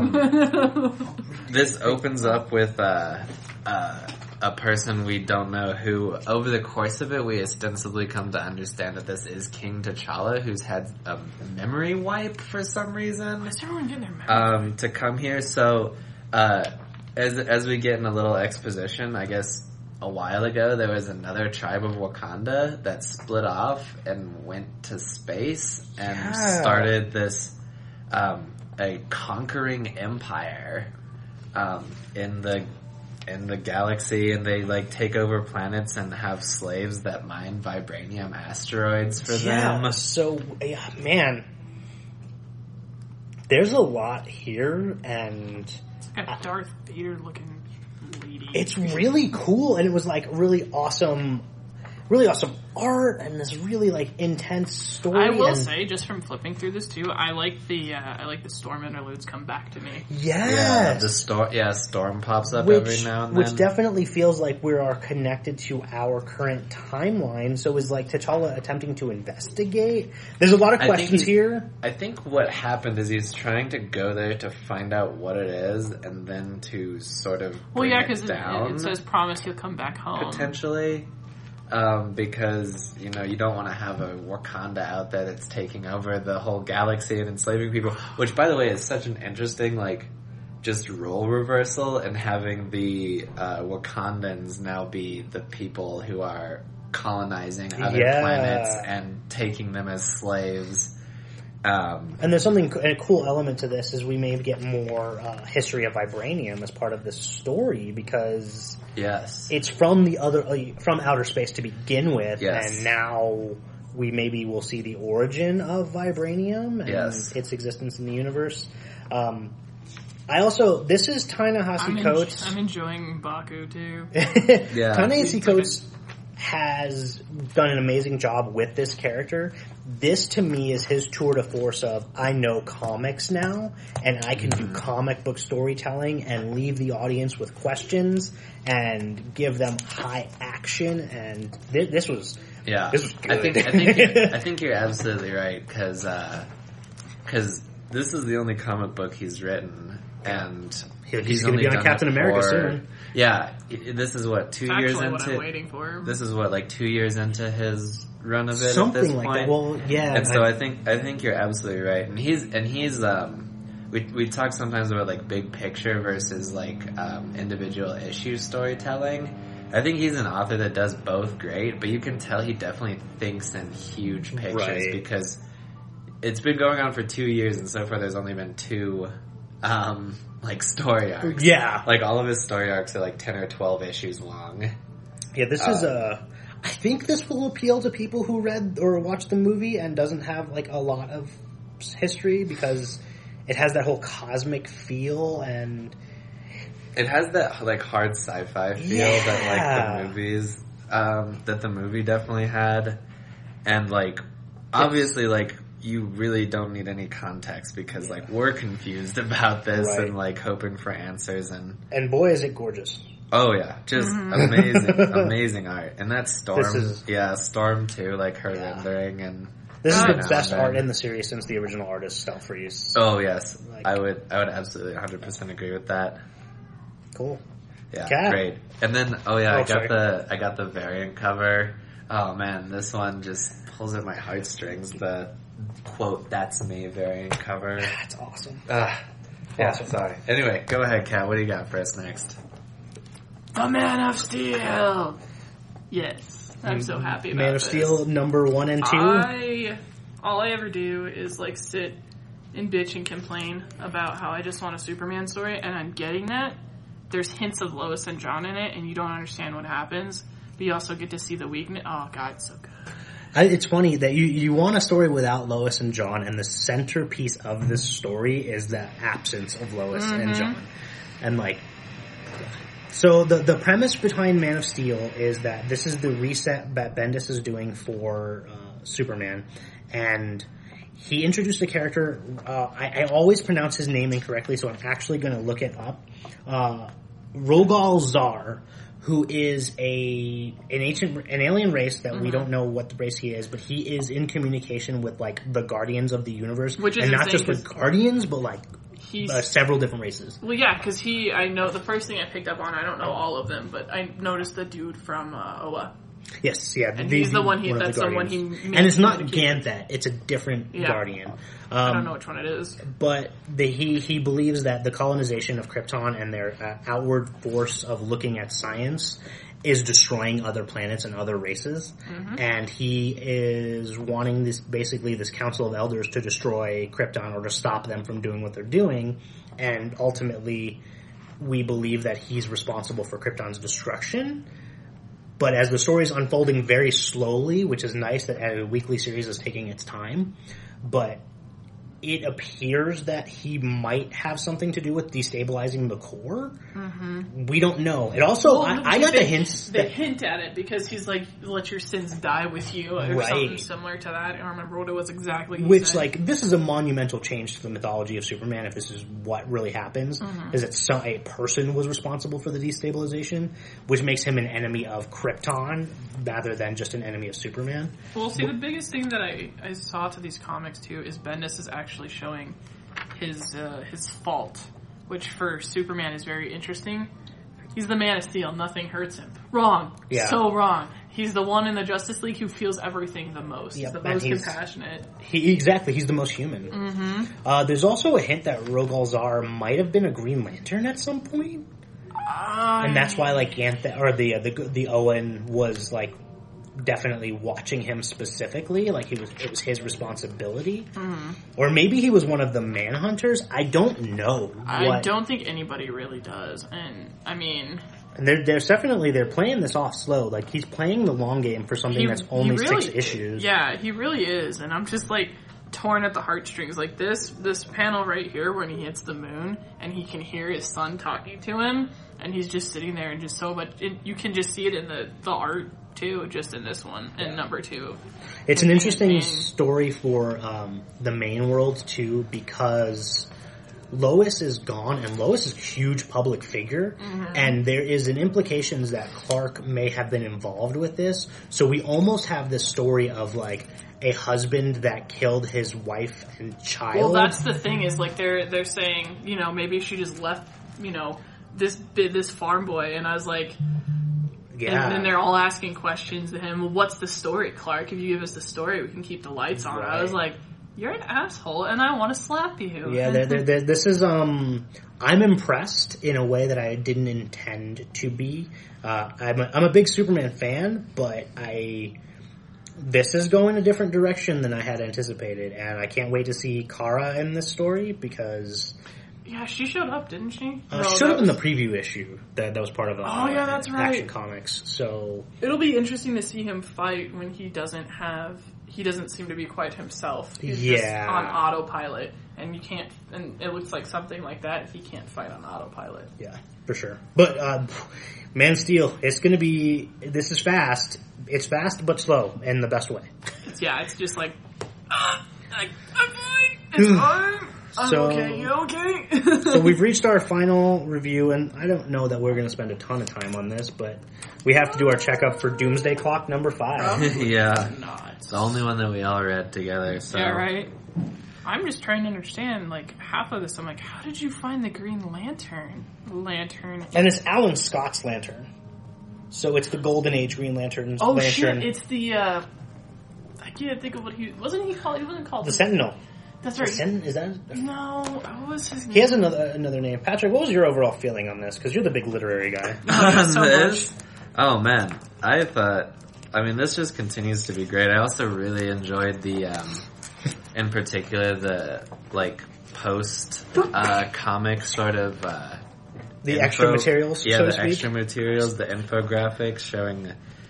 Um, this opens up with uh, uh, a person we don't know who, over the course of it, we ostensibly come to understand that this is King T'Challa, who's had a memory wipe for some reason. Why's everyone getting their memory um, to come here. So... Uh, As as we get in a little exposition, I guess a while ago there was another tribe of Wakanda that split off and went to space and Yeah. started this um, a conquering empire um, in the in the galaxy, and they like take over planets and have slaves that mine vibranium asteroids for Yeah, them. so, yeah, man, there's a lot here, and... A Darth Vader looking lady. It's really cool, and it was like really awesome, really awesome art, and this really like intense story. I will and say, just from flipping through this too, I like the uh, I like the storm interludes come back to me. yes, Yeah, the storm. Yeah, storm pops up which, every now and then. which definitely feels like we are connected to our current timeline. So is like T'Challa attempting to investigate? There's a lot of I think questions he's- here. I think what happened is he's trying to go there to find out what it is, and then to sort of Well, bring yeah, it because it, down it says promise he'll come back home. potentially. Um, because you know you don't want to have a Wakanda out there that's taking over the whole galaxy and enslaving people. Which, by the way, is such an interesting like just role reversal, and having the uh, Wakandans now be the people who are colonizing other Yeah. planets and taking them as slaves. Um, And there's something, a cool element to this is we may get more uh, history of vibranium as part of this story, because yes. it's from the other, uh, from outer space to begin with, Yes. and now we maybe will see the origin of vibranium and Yes. its existence in the universe. Um, I also, this is Ta-Nehisi I'm, en- Coates. I'm enjoying Baku too. Yeah. Ta-Nehisi He's Coates has done an amazing job with this character. This to me is his tour de force of, I know comics now, and I can do comic book storytelling and leave the audience with questions and give them high action, and th- this was, Yeah, this was I think good. I think you're, I think you're absolutely right, because because this is the only comic book he's written, and He's he's gonna only be on done Captain it America for- soon. Yeah, i- this is what two It's years actually what I'm into waiting for. this is what like two years into his run of it. at Something this like point. that. Well, yeah. And so I- I think I think you're absolutely right, and he's and he's um we we talk sometimes about like big picture versus like um, individual issue storytelling. I think he's an author that does both great, but you can tell he definitely thinks in huge pictures Right. because it's been going on for two years, and so far there's only been two um like story arcs. yeah. Like all of his story arcs are like ten or twelve issues long. Yeah, this is Uh, a. I think this will appeal to people who read or watched the movie and doesn't have like a lot of history, because it has that whole cosmic feel, and It has that like hard sci-fi feel Yeah. that like the movies um, that the movie definitely had, and like obviously like you really don't need any context because like we're confused about this Right. and like hoping for answers, and and boy is it gorgeous. oh yeah, just Mm-hmm. amazing, amazing art. And that Storm, This is- yeah, Storm too, like her Yeah. rendering and This is Oh, the no, best man. art in the series since the original artist Selfreeze. oh yes, Like- I would I would absolutely one hundred percent agree with that. Cool. Yeah, Cat. great. And then, oh yeah, Oh, I got sorry. the I got the variant cover. Oh man, this one just pulls at my heartstrings. The quote "That's me" variant cover. That's awesome. Ah, yeah. Awesome. Sorry. Anyway, go ahead, Kat. What do you got for us next? The Man of Steel. Yes, I'm so happy about Man of this. Steel number one and two. I all I ever do is like sit and bitch and complain about how I just want a Superman story, and I'm getting that. There's hints of Lois and John in it, and you don't understand what happens, but you also get to see the weakness. Oh god, it's so good. I, it's funny that you, you want a story without Lois and John, and the centerpiece of this story is the absence of Lois mm-hmm. and John. And like, so the the premise behind Man of Steel is that this is the reset that Bendis is doing for uh, Superman, and he introduced a character. Uh, I, I always pronounce his name incorrectly, so I'm actually going to look it up. Uh, Rogal Zar, who is a an ancient an alien race that mm-hmm. we don't know what the race he is, but he is in communication with like the Guardians of the Universe, which is and not just with Guardians, but like uh, several different races. Well, yeah, because he I know the first thing I picked up on. I don't know all of them, but I noticed the dude from uh, Oa. Yes, yeah, and the, he's the one he one that's the, the one he and it's not Ganthet; it's a different yeah. Guardian. Um, I don't know which one it is, but the, he he believes that the colonization of Krypton and their uh, outward force of looking at science is destroying other planets and other races, mm-hmm. and he is wanting this basically this Council of Elders to destroy Krypton or to stop them from doing what they're doing, and ultimately, we believe that he's responsible for Krypton's destruction. But as the story is unfolding very slowly, which is nice that a weekly series is taking its time, but it appears that he might have something to do with destabilizing the core. Mm-hmm. We don't know. It also, well, I, I got they, the hints. They that, hint at it because he's like, let your sins die with you, or right. something similar to that. I don't remember what it was exactly. He Which, said. like, this is a monumental change to the mythology of Superman, if this is what really happens, mm-hmm. is that some, a person was responsible for the destabilization, which makes him an enemy of Krypton, rather than just an enemy of Superman. Well, see, the biggest thing that I, I saw to these comics, too, is Bendis is actually showing his uh, his fault, which for Superman is very interesting. He's the Man of Steel. Nothing hurts him. Wrong. Yeah. So wrong. He's the one in the Justice League who feels everything the most. Yep, He's the most he's, compassionate. He Exactly. He's the most human. Mm-hmm. Uh, there's also a hint that Rogal Zar might have been a Green Lantern at some point. Uh, and that's why, like, Ganthet, or the, uh, the, the Owen was, like, definitely watching him specifically, like he was it was his responsibility. Mm-hmm. Or maybe he was one of the Manhunters. I don't know. I what, don't think anybody really does. And I mean, and they're they're definitely they're playing this off slow. Like he's playing the long game for something he, that's only really, six issues. Yeah, he really is. And I'm just like torn at the heartstrings. Like this this panel right here when he hits the moon and he can hear his son talking to him, and he's just sitting there and just so much. It, you can just see it in the the art too, just in this one, and yeah. number two. It's an interesting story for um, the main world too, because Lois is gone, and Lois is a huge public figure, mm-hmm. and there is an implications that Clark may have been involved with this. So we almost have this story of like a husband that killed his wife and child. Well, that's the thing is like they're they're saying, you know, maybe she just left, you know, this this farm boy, and I was like. Yeah. And then they're all asking questions to him. Well, what's the story, Clark? If you give us the story, we can keep the lights on. Right. I was like, you're an asshole, and I want to slap you. Yeah, they're, they're, they're, this is, um, I'm impressed in a way that I didn't intend to be. Uh, I'm a, I'm a big Superman fan, but I, this is going a different direction than I had anticipated, and I can't wait to see Kara in this story, because... Yeah, she showed up, didn't she? Uh, no, she showed up was... in the preview issue. That that was part of uh, oh yeah, that's right. Action Comics. So it'll be interesting to see him fight when he doesn't have. He doesn't seem to be quite himself. He's yeah. just on autopilot, and you can't. And it looks like something like that. He can't fight on autopilot. Yeah, for sure. But uh, Man of Steel, it's going to be. This is fast. It's fast but slow in the best way. It's, yeah, it's just like. Uh, I, I'm fine. It's fine. I'm so, okay, you okay? So we've reached our final review, and I don't know that we're going to spend a ton of time on this, but we have to do our checkup for Doomsday Clock number five. Yeah. Not. It's the only one that we all read together, so. Yeah, right? I'm just trying to understand, like, half of this, I'm like, how did you find the Green Lantern? Lantern. And it's Alan Scott's Lantern. So it's the Golden Age Green Lantern's oh, Lantern. Oh shit, it's the, uh, I can't think of what he, wasn't he called, he wasn't called. The Sentinel. That's right. Sen- is that? No, what was his name? He has another another name. Patrick, what was your overall feeling on this? Because you're the big literary guy. On so this? Much. Oh man, I thought. I mean, this just continues to be great. I also really enjoyed the um, in particular the like post uh, comic sort of uh, The info- extra materials, yeah, so to the speak. extra materials, the infographics showing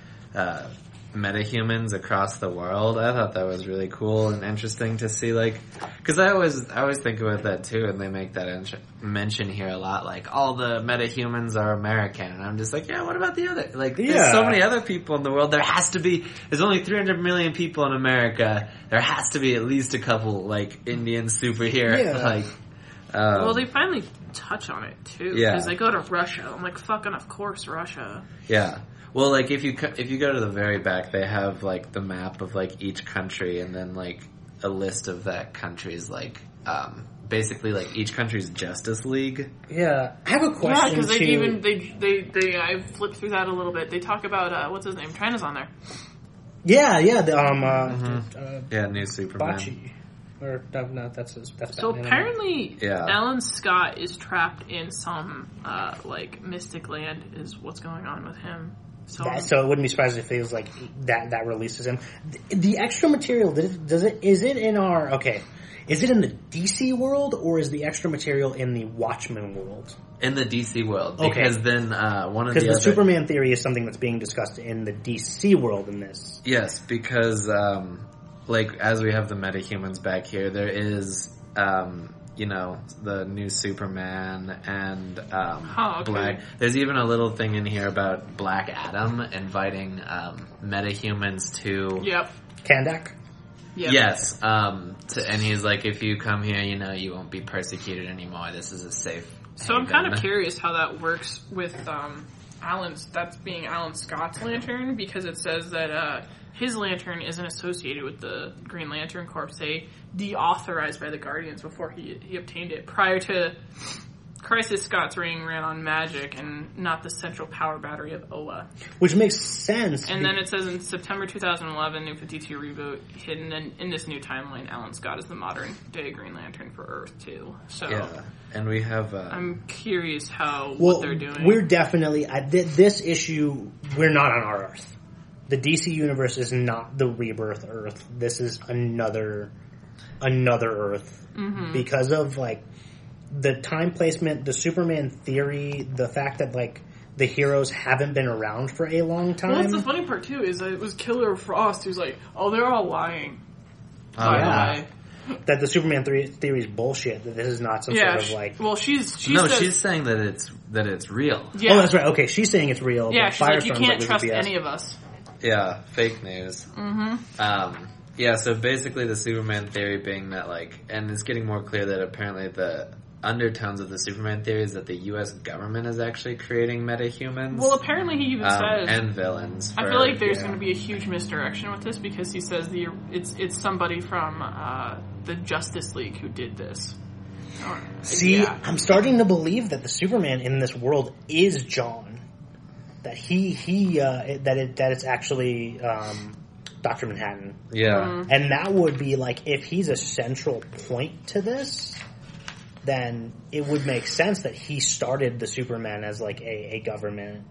uh, metahumans across the world. I thought that was really cool and interesting to see. Like, because I always I always think about that too, and they make that int- mention here a lot. Like, all the metahumans are American, and I'm just like, yeah, what about the other? Like, Yeah. there's so many other people in the world. There has to be. There's only three hundred million people in America. There has to be at least a couple like Indian superhero. Yeah. Like, um, Well, they finally touch on it too, Yeah. because they go to Russia. I'm like, fucking, of course, Russia. yeah. Well, like if you co- if you go to the very back, they have like the map of like each country, and then like a list of that country's like um, basically like each country's Justice League. Yeah, I have a Yeah, question because they too. even they they they I flipped through that a little bit. They talk about uh, what's his name? China's on there. Yeah, yeah. The, um, uh, Mhm. uh, Yeah, new Superman. Bocce. Or no, no, that's his, that's So Batman. apparently, Yeah. Alan Scott is trapped in some uh, like mystic land. Is what's going on with him? So That, so it wouldn't be surprised if it was like that. That releases him. The, the extra material does it, does it? Is it in our okay? Is it in the D C world or is the extra material in the Watchmen world? In the D C world, Okay. because then uh, one of the, Because the other, Superman theory is something that's being discussed in the D C world in this. yes, because um, like as we have the metahumans back here, there is um, you know the new Superman and um, Oh, okay. Black. There's even a little thing in here about Black Adam inviting um, metahumans to. Yep. Kandak. Yep. Yes, um, to, and he's like, if you come here, you know, you won't be persecuted anymore. This is a safe. So I'm kind of haven." curious how that works with um, Alan's. That's being Alan Scott's lantern, because it says that uh, his lantern isn't associated with the Green Lantern Corps. They deauthorized by the Guardians before he he obtained it. Prior to Crisis, Scott's ring ran on magic and not the central power battery of O A. Which makes sense. And then it says in September two thousand eleven, New fifty-two reboot, hidden in, in this new timeline, Alan Scott is the modern day Green Lantern for Earth too. So Yeah, and we have. Uh, I'm curious how well, what they're doing. we're definitely I, th- this issue. We're not on our Earth. The D C universe is not the rebirth Earth. This is another another Earth Mm-hmm. because of like the time placement, the Superman theory, the fact that like the heroes haven't been around for a long time. Well, that's the funny part too. Is that it was Killer Frost who's like, "Oh, they're all lying." oh, By yeah. the way, that the Superman theory, theory is bullshit. That this is not some yeah. sort of sh- like. well, she's she no, says, she's saying that it's that it's real. yeah, Oh, that's right. Okay, she's saying it's real. yeah. but She's like, you Firestorm's can't like, this is trust B S. any of us. Yeah, fake news. Mm-hmm. Um, yeah, so basically the Superman theory being that like, and it's getting more clear that apparently the undertones of the Superman theory is that the U S government is actually creating metahumans. Well, apparently he even um, says. and villains. I for- feel like there's yeah. going to be a huge misdirection with this because he says the it's it's somebody from uh, the Justice League who did this. Or- See, yeah. I'm starting to believe that the Superman in this world is John. That he he uh, that it that it's actually um, Doctor Manhattan, Yeah. Mhm. and that would be like if he's a central point to this, then it would make sense that he started the Superman as like a, a government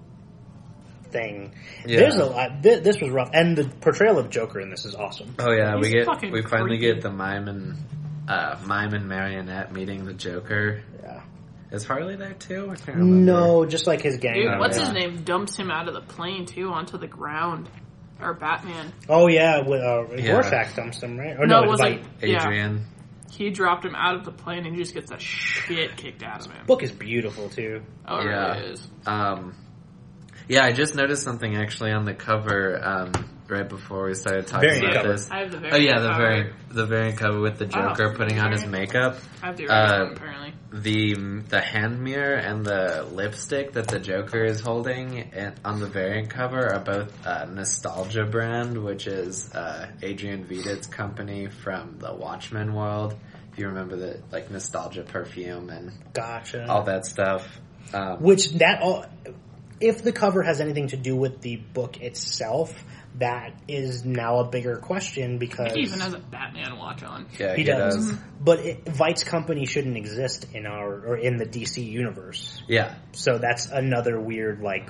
thing. Yeah. There's a lot. Th- this was rough, and the portrayal of Joker in this is awesome. Oh yeah, He's we get fucking we finally creepy. get the mime and uh, mime and marionette meeting the Joker. Yeah. Is Harley there too? I can't remember. No, just like his gang. Dude, Oh, what's yeah. his name? Dumps him out of the plane too onto the ground. Or Batman. Oh yeah, with, uh, Yeah. Rorschach dumps him, right? Or No, no, it was Vite. like yeah. Adrian. He dropped him out of the plane and he just gets the shit kicked out of him. Book is beautiful too. Oh, it Yeah. really is. Um, yeah, I just noticed something actually on the cover um, right before we started talking Variant about cover. this. I have the Oh variant yeah, the cover. variant the variant cover with the Oh, Joker putting on his variant. makeup. I have the Uh, original, apparently. The the hand mirror and the lipstick that the Joker is holding in, on the variant cover are both uh, Nostalgia brand, which is uh, Adrian Vidit's company from the Watchmen world. If you remember the like Nostalgia perfume and Gotcha. all that stuff. Um, Which that all, if the cover has anything to do with the book itself, that is now a bigger question because He even has a Batman watch on. yeah, he does. But it, Vite's company shouldn't exist in our or in the D C universe. Yeah, So that's another weird like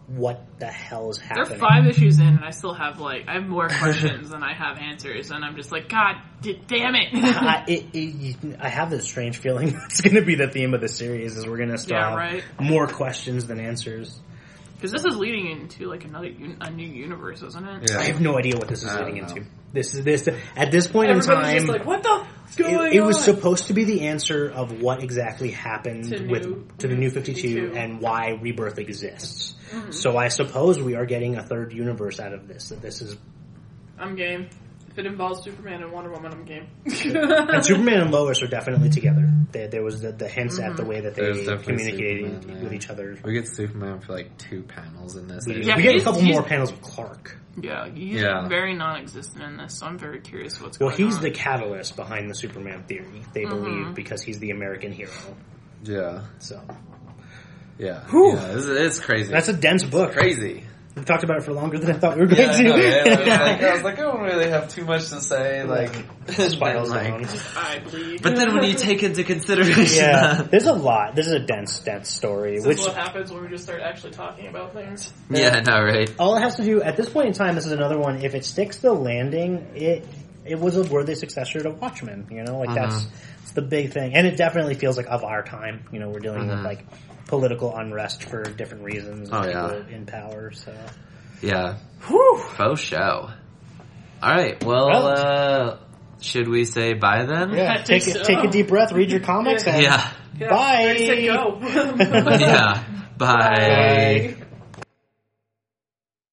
what the hell is happening. They're five issues in, and I still have like I have more questions than I have answers, and I'm just like, God d- damn it! I, it, it! I have this strange feeling it's going to be the theme of the series is we're going to still Yeah, have right. more questions than answers. Because this is leading into like another un- a new universe, isn't it? Yeah. I have no idea what this is I leading don't into. This is this at this point Everybody's in time. just like, what the f- going It, it on? was supposed to be the answer of what exactly happened To with New- to the New fifty-two fifty-two. and why Rebirth exists. Mm-hmm. So I suppose we are getting a third universe out of this. That this is I'm game. If it involves Superman and Wonder Woman, I'm game. and Superman and Lois are definitely together. There, there was the, the hints at the way that There's they definitely communicated Superman, with yeah. each other. We get Superman for like two panels in this. We, Yeah, we get a he's- couple he's- more panels with Clark. Yeah, he's Yeah. very non-existent in this, so I'm very curious what's Well, going he's on. the catalyst behind the Superman theory. They Mm-hmm. believe because he's the American hero. Yeah, So yeah, Whew. yeah. It's, it's crazy. that's a dense book. crazy. We talked about it for longer than I thought we were going Yeah, I to. know, right? I, was like, I was like, I don't really have too much to say. Like, Spiral like- Zone. I bleed. but then when you take into consideration, Yeah, that- there's a lot. This is a dense, dense story. This Which is what happens when we just start actually talking about things. yeah, no, right? all it has to do at this point in time, this is another one. If it sticks the landing, it it was a worthy successor to Watchmen. You know, like Uh-huh. that's, that's the big thing, and it definitely feels like of our time. You know, we're dealing with Uh-huh. like political unrest for different reasons. and Oh, yeah. people in power. So, Yeah, whew. faux show. All right, well, Well- uh, should we say bye then? I Yeah, take think a, so. take a deep breath, read your comics, and Yeah. Yeah, bye. I said go. Yeah. Bye. Bye.